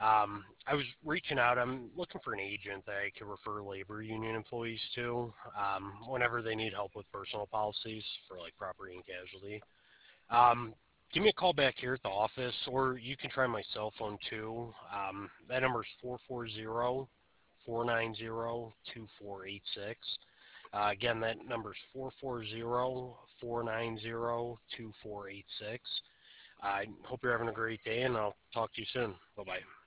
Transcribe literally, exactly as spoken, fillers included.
Um, I was reaching out. I'm looking for an agent that I could refer labor union employees to um, whenever they need help with personal policies for like property and casualty. Um, Give me a call back here at the office, or you can try my cell phone too. Um, that number is four four zero, four nine zero, two four eight six. Uh, again, that number is four four zero, four nine zero, two four eight six. I hope you're having a great day, and I'll talk to you soon. Bye bye.